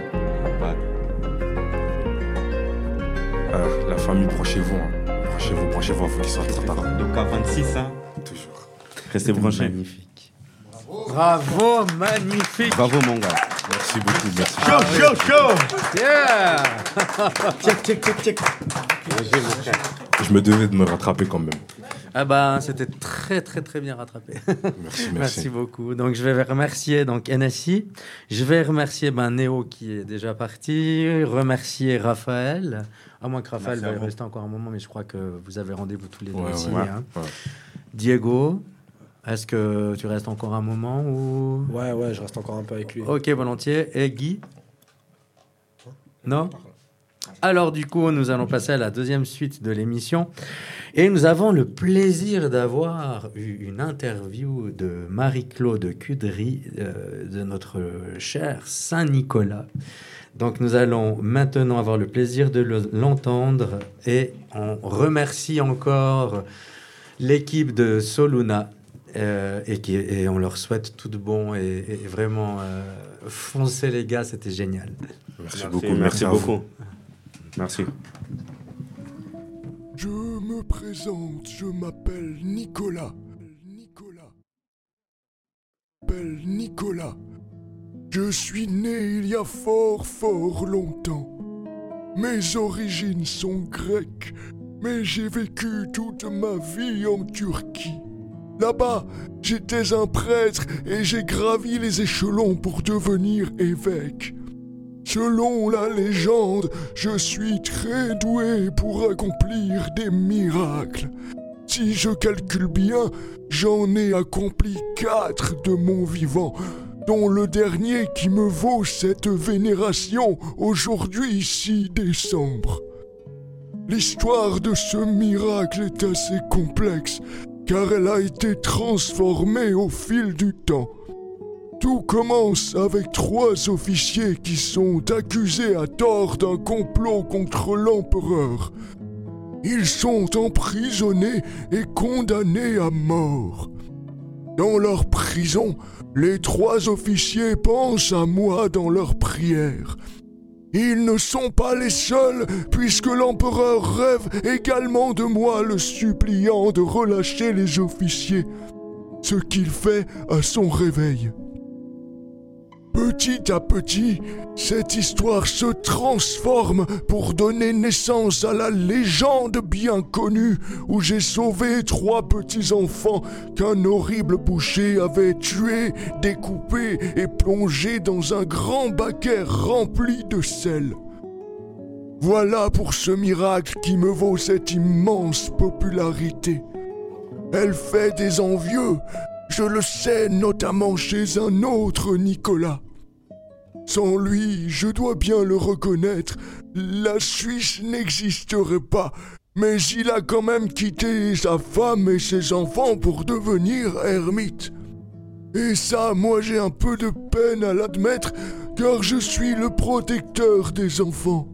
La famille, branchez-vous. Branchez-vous, faut qu'ils soient trop tard. Donc à 26, Toujours. Restez branchés. Magnifique. Bravo, magnifique. Bravo mon gars. Merci beaucoup, merci. Chaud. Yeah. Check. Je me devais de me rattraper quand même. Ah bah, c'était très très très bien rattrapé. Merci. Merci beaucoup. Donc je vais remercier donc NSI. Je vais remercier Néo qui est déjà parti. Remercier Raphaël. À moins que Raphaël va rester encore un moment, mais je crois que vous avez rendez-vous tous les deux ici. Hein. Diego, est-ce que tu restes encore un moment ou... Ouais, je reste encore un peu avec lui. Ok, volontiers. Et Guy? Non? Alors du coup, nous allons passer à la deuxième suite de l'émission. Et nous avons le plaisir d'avoir eu une interview de Marie-Claude Cudry, de notre cher Saint-Nicolas. Donc nous allons maintenant avoir le plaisir de l'entendre. Et on remercie encore l'équipe de Soluna. Et on leur souhaite tout de bon. Et vraiment, foncez les gars, c'était génial. Merci beaucoup. Merci. Je me présente, je m'appelle Nicolas. Je suis né il y a fort longtemps. Mes origines sont grecques, mais j'ai vécu toute ma vie en Turquie. Là-bas, j'étais un prêtre et j'ai gravi les échelons pour devenir évêque. Selon la légende, je suis très doué pour accomplir des miracles. Si je calcule bien, j'en ai accompli 4 de mon vivant, dont le dernier qui me vaut cette vénération aujourd'hui 6 décembre. L'histoire de ce miracle est assez complexe, car elle a été transformée au fil du temps. Tout commence avec 3 officiers qui sont accusés à tort d'un complot contre l'empereur. Ils sont emprisonnés et condamnés à mort. Dans leur prison, les 3 officiers pensent à moi dans leurs prières. Ils ne sont pas les seuls, puisque l'empereur rêve également de moi, le suppliant de relâcher les officiers, ce qu'il fait à son réveil. Petit à petit, cette histoire se transforme pour donner naissance à la légende bien connue où j'ai sauvé 3 petits-enfants qu'un horrible boucher avait tués, découpés et plongés dans un grand baquet rempli de sel. Voilà pour ce miracle qui me vaut cette immense popularité. Elle fait des envieux, je le sais notamment chez un autre Nicolas. Sans lui, je dois bien le reconnaître, la Suisse n'existerait pas, mais il a quand même quitté sa femme et ses enfants pour devenir ermite. Et ça, moi j'ai un peu de peine à l'admettre, car je suis le protecteur des enfants.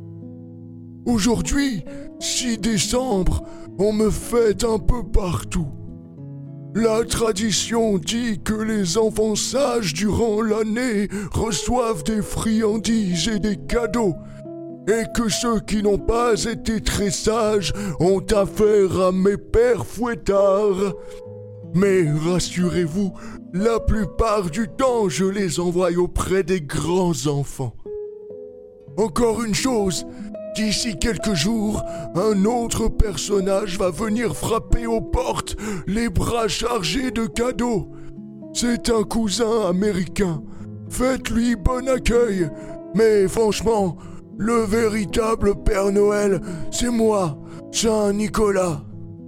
Aujourd'hui, 6 décembre, on me fête un peu partout. La tradition dit que les enfants sages durant l'année reçoivent des friandises et des cadeaux, et que ceux qui n'ont pas été très sages ont affaire à mes pères fouettards. Mais rassurez-vous, la plupart du temps je les envoie auprès des grands enfants. Encore une chose, d'ici quelques jours, un autre personnage va venir frapper aux portes, les bras chargés de cadeaux. C'est un cousin américain. Faites-lui bon accueil. Mais franchement, le véritable Père Noël, c'est moi, Saint-Nicolas.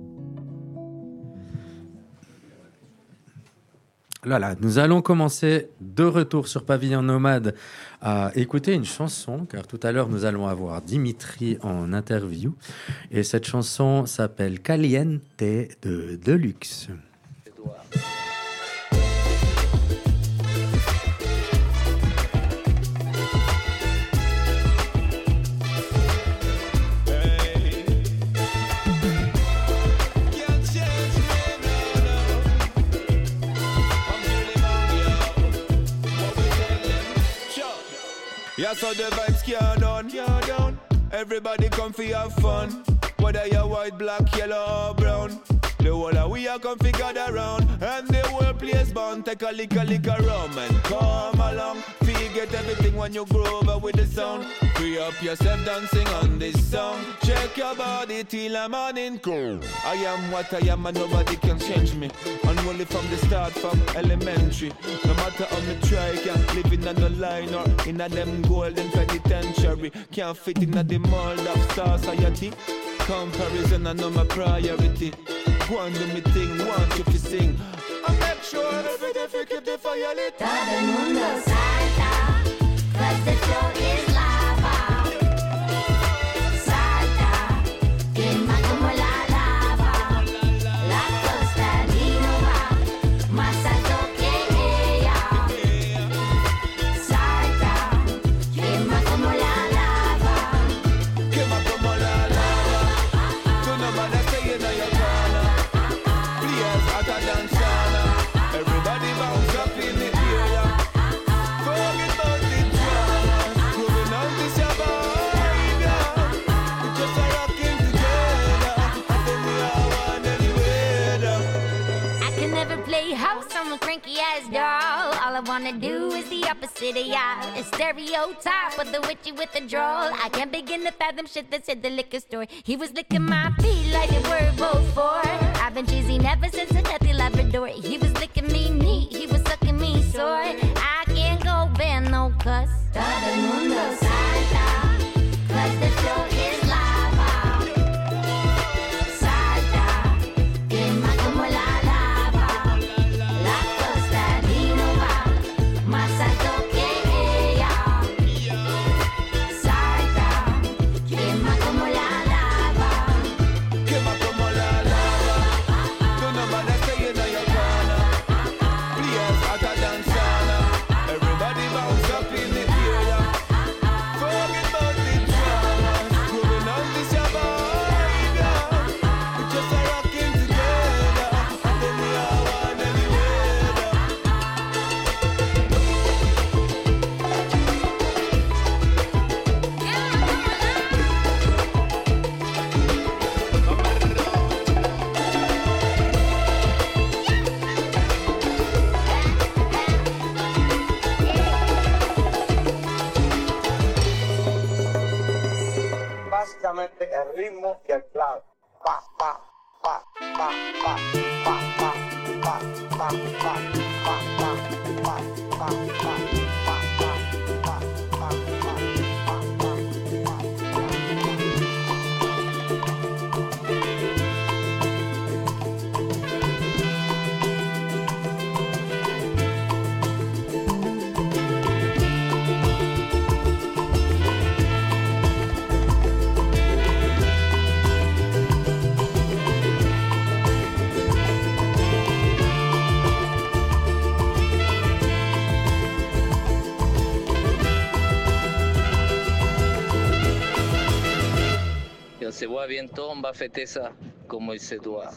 Là, nous allons commencer de retour sur Pavillon Nomade à écouter une chanson, car tout à l'heure nous allons avoir Dimitri en interview, et cette chanson s'appelle Caliente de Deluxe. Yeah, so the vibes can't done. Everybody come fi have fun. Whether you're white, black, yellow or brown. The whole of we are come fi gather around. And the whole place bound. Take a lick rum and come along. Fi get everything when you grow over with the sound. Free up yourself dancing on this song. Check your body till the morning come. I am what I am and nobody can change me. Unruly from the start, from elementary. No matter how me try, can't live in a line or in a them golden penitentiary. Can't fit in a the mold of society. Comparison I know my priority. Go and do me thing, want you to sing. I make sure every day we keep the fire lit. Todo el mundo salta, 'cause the show is lava. Salta, quema como la lava. La costa va más alto que ella. Salta, quema como la lava. Quema como la lava. Tú no vas a seguir en your corner. Players hotter than sauna. Everybody bounce up in the area. Forget about the drama. Moving on this your vibe, yeah. We just are rocking together. And then we are one anywhere. I can never play house, I'm a cranky ass doll. All I wanna do is the opposite of y'all. A stereotype of the witchy with the drawl. I can't begin to fathom shit that's at the liquor store. He was licking my feet like they were both for. I've been cheesy ever since I left the Labrador. He was licking me neat, he was sucking me sore. I can't go bear no cuss. Todo el mundo salta, 'cause the show is lava. Salta, quema como la lava. La costa va más alto que ella. Salta, quema como la lava. Quema como la lava. Tú no vas a seguir en your corner. Players hotter than sauna. Everybody bounce up in the area. Forget about the drama. Moving on this your vibe, yeah. We just are rocking together. And then we are one anywhere. Básicamente el ritmo y el clave. Pa, pa, pa, pa, pa, pa, pa, pa, pa, pa, pa, pa, pa, pa, pa, pa, Et on se voit bientôt, on va fêter ça comme il se doit.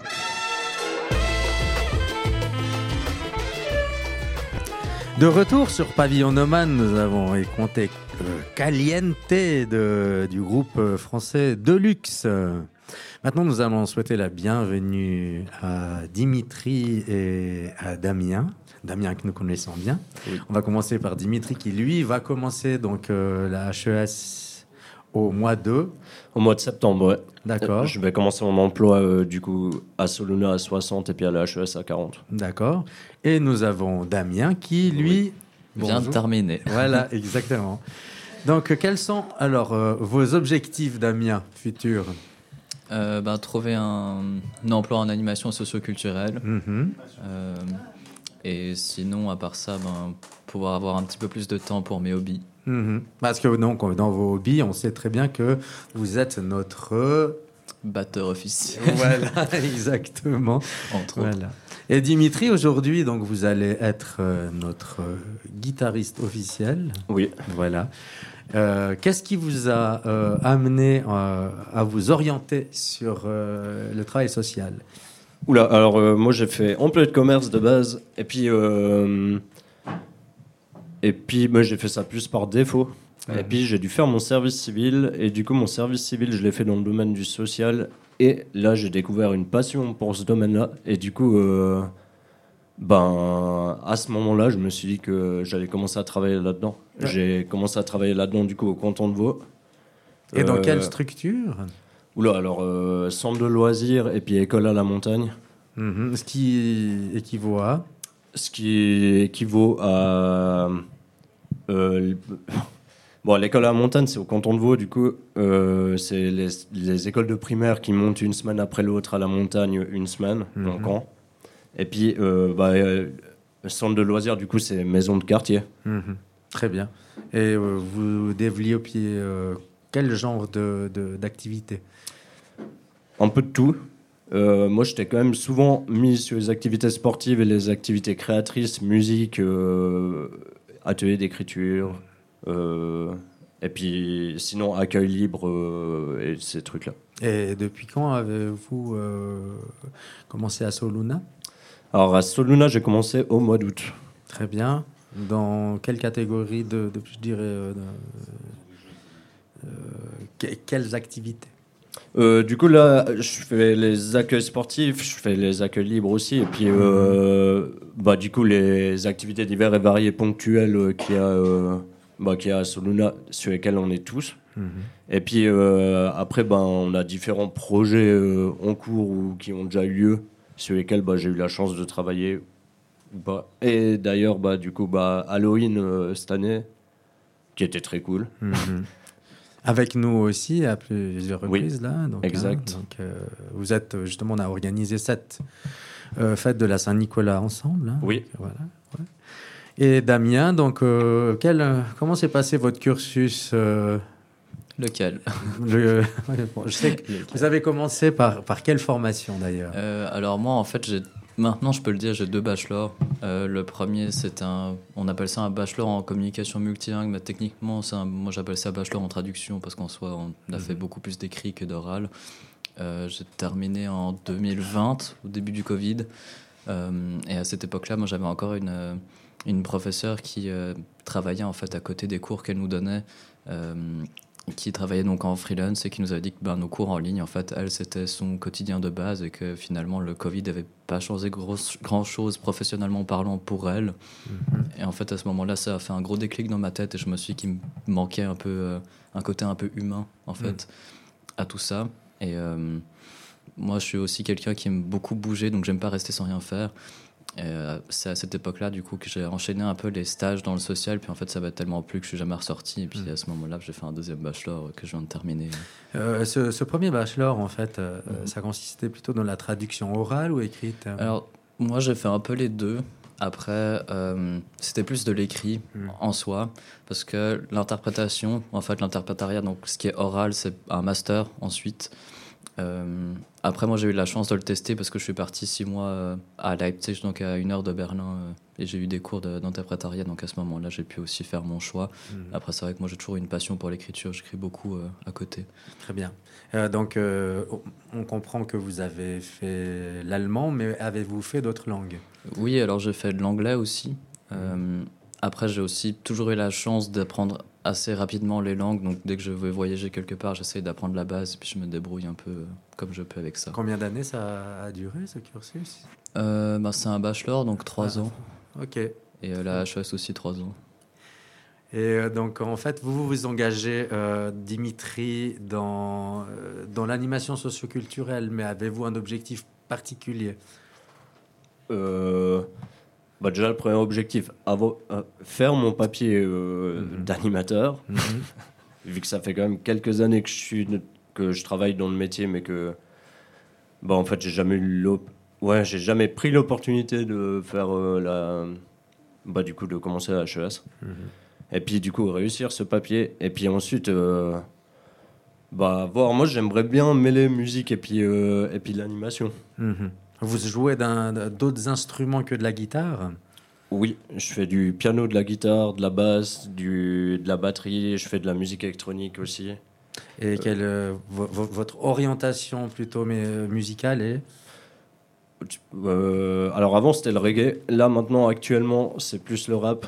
De retour sur Pavillon Nomade, nous avons écouté Caliente du groupe français Deluxe. Maintenant, nous allons souhaiter la bienvenue à Dimitri et à Damien. Damien que nous connaissons bien. Oui. On va commencer par Dimitri qui, lui, va commencer donc, la HES au mois de septembre, ouais. D'accord. Je vais commencer mon emploi du coup à Soluna à 60 et puis à la HES à 40. D'accord. Et nous avons Damien qui, lui... vient de terminer. Voilà, exactement. Donc, quels sont alors vos objectifs, Damien, futurs? Trouver un emploi en animation socioculturelle. Et sinon, à part ça, pouvoir avoir un petit peu plus de temps pour mes hobbies. Parce que donc, dans vos hobbies, on sait très bien que vous êtes notre... batteur officiel. Voilà, exactement. Entre autres. Voilà. Et Dimitri, aujourd'hui, donc, vous allez être notre guitariste officiel. Oui. Voilà. Qu'est-ce qui vous a amené à vous orienter sur le travail social? Oula, alors moi j'ai fait employé de commerce de base, et puis moi j'ai fait ça plus par défaut. Et puis j'ai dû faire mon service civil, et du coup mon service civil je l'ai fait dans le domaine du social, et là j'ai découvert une passion pour ce domaine-là, et du coup à ce moment-là je me suis dit que j'allais commencer à travailler là-dedans. J'ai commencé à travailler là-dedans, du coup, au canton de Vaud. Et dans quelle structure? Oula, alors, centre de loisirs et puis école à la montagne. Ce qui équivaut à? Ce qui équivaut à... Bon, l'école à la montagne, c'est au canton de Vaud, du coup. C'est les écoles de primaire qui montent une semaine après l'autre à la montagne, une semaine, en camp. Et puis, centre de loisirs, du coup, c'est maison de quartier. Très bien. Et vous développiez quel genre d'activité? Un peu de tout. Moi, j'étais quand même souvent mis sur les activités sportives et les activités créatrices, musique, atelier d'écriture, et puis sinon accueil libre et ces trucs-là. Et depuis quand avez-vous commencé à Soluna? Alors à Soluna, j'ai commencé au mois d'août. Très bien. Dans quelle catégorie je dirais, quelles activités? Du coup, là, je fais les accueils sportifs, je fais les accueils libres aussi, et puis, du coup, les activités diverses et variées ponctuelles qu'il y a à Soluna, sur lesquelles on est tous. Et puis, après, on a différents projets en cours ou qui ont déjà eu lieu, sur lesquels j'ai eu la chance de travailler. Et d'ailleurs, du coup, Halloween cette année, qui était très cool. Avec nous aussi à plusieurs reprises, oui, là. Donc, exact. Vous êtes justement, on a organisé cette fête de la Saint-Nicolas ensemble. Hein, oui. Donc, voilà. Ouais. Et Damien, donc, comment s'est passé votre cursus Lequel? Je sais que vous avez commencé par quelle formation d'ailleurs? Alors moi, en fait, maintenant, je peux le dire, j'ai 2 bachelors. Le premier, on appelle ça un bachelor en communication multilingue, mais techniquement, moi j'appelle ça bachelor en traduction, parce qu'en soi, on a fait beaucoup plus d'écrit que d'oral. J'ai terminé en 2020, au début du Covid. Et à cette époque-là, moi j'avais encore une professeure qui travaillait en fait à côté des cours qu'elle nous donnait, qui travaillait donc en freelance et qui nous avait dit que nos cours en ligne, en fait, elle, c'était son quotidien de base et que finalement, le Covid n'avait pas changé grand-chose professionnellement parlant pour elle. Et en fait, à ce moment-là, ça a fait un gros déclic dans ma tête et je me suis dit qu'il me manquait un peu un côté un peu humain, en fait, à tout ça. Et moi, je suis aussi quelqu'un qui aime beaucoup bouger, donc j'aime pas rester sans rien faire. Et c'est à cette époque-là, du coup, que j'ai enchaîné un peu les stages dans le social. Puis en fait, ça m'a tellement plu que je suis jamais ressorti. Et puis à ce moment-là, j'ai fait un deuxième bachelor que je viens de terminer. Ce premier bachelor, en fait, ça consistait plutôt dans la traduction orale ou écrite? Alors, moi, j'ai fait un peu les deux. Après, c'était plus de l'écrit en soi. Parce que l'interprétation, en fait, l'interprétariat, donc ce qui est oral, c'est un master ensuite. Après, moi, j'ai eu la chance de le tester parce que je suis parti 6 mois à Leipzig, donc à 1 heure de Berlin, et j'ai eu des cours d'interprétariat. Donc à ce moment-là, j'ai pu aussi faire mon choix. Après, c'est vrai que moi, j'ai toujours eu une passion pour l'écriture. J'écris beaucoup à côté. Très bien. Donc, on comprend que vous avez fait l'allemand, mais avez-vous fait d'autres langues? Oui, alors j'ai fait de l'anglais aussi. Après, j'ai aussi toujours eu la chance d'apprendre assez rapidement les langues. Donc, dès que je vais voyager quelque part, j'essaie d'apprendre la base et puis je me débrouille un peu comme je peux avec ça. Combien d'années ça a duré, ce cursus? C'est un bachelor, donc 3 ans. Ok. Et la HES aussi 3 ans. Et donc, en fait, vous vous engagez, Dimitri, dans l'animation socioculturelle, mais avez-vous un objectif particulier? Déjà, le premier objectif, faire mon papier d'animateur, vu que ça fait quand même quelques années que je travaille dans le métier, mais que en fait, j'ai jamais pris l'opportunité de faire du coup, de commencer à HES. Et puis, du coup, réussir ce papier. Et puis ensuite, voir. Moi, j'aimerais bien mêler musique et puis l'animation. Vous jouez d'autres instruments que de la guitare? Oui, je fais du piano, de la guitare, de la basse, de la batterie. Je fais de la musique électronique aussi. Et votre orientation plutôt musicale est? Alors avant, c'était le reggae. Là, maintenant, actuellement, c'est plus le rap.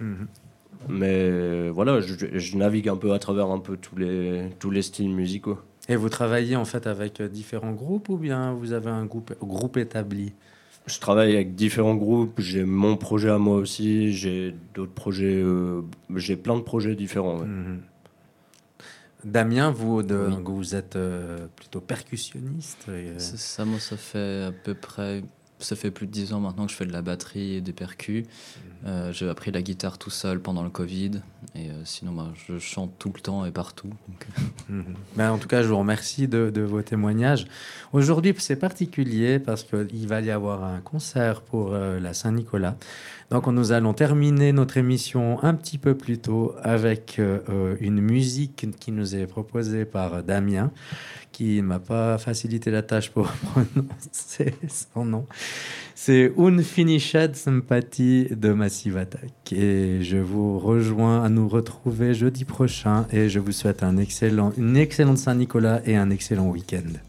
Mais voilà, je navigue un peu à travers un peu tous les styles musicaux. Et vous travaillez en fait avec différents groupes ou bien vous avez un groupe établi? Je travaille avec différents groupes, j'ai mon projet à moi aussi, j'ai d'autres projets, j'ai plein de projets différents. Ouais. Damien, vous êtes plutôt percussionniste. C'est ça, moi, ça fait à peu près... Ça fait plus de 10 ans maintenant que je fais de la batterie et des percus. J'ai appris la guitare tout seul pendant le Covid. Et sinon, je chante tout le temps et partout. Donc... Ben, en tout cas, je vous remercie de vos témoignages. Aujourd'hui, c'est particulier parce qu'il va y avoir un concert pour la Saint-Nicolas. Donc, nous allons terminer notre émission un petit peu plus tôt avec une musique qui nous est proposée par Damien, qui ne m'a pas facilité la tâche pour prononcer son nom. C'est Unfinished Sympathy de Massive Attack. Et je vous rejoins à nous retrouver jeudi prochain et je vous souhaite une excellente Saint-Nicolas et un excellent week-end.